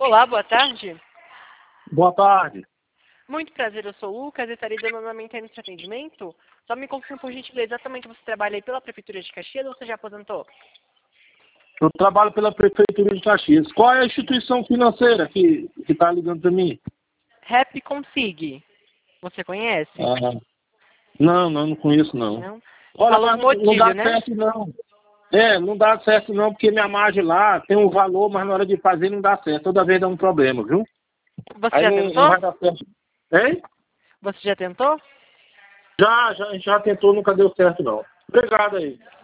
Olá, boa tarde. Boa tarde. Muito prazer, eu sou o Lucas e estarei dando andamento aí no seu atendimento. Só me confirme por gentileza, exatamente você trabalha aí pela Prefeitura de Caxias ou você já aposentou? Eu trabalho pela Prefeitura de Caxias. Qual é a instituição financeira que está ligando para mim? Rap Consig. Você conhece? Ah, não conheço não. Não? Olha, Falou mas com não Odílio, dá né? certo não. Não dá certo não, porque minha margem lá tem um valor, mas na hora de fazer não dá certo. Toda vez dá um problema, viu? Você Aí já não tentou? vai dar certo. Hein? Você já tentou? Já tentou, nunca deu certo não. Obrigado aí.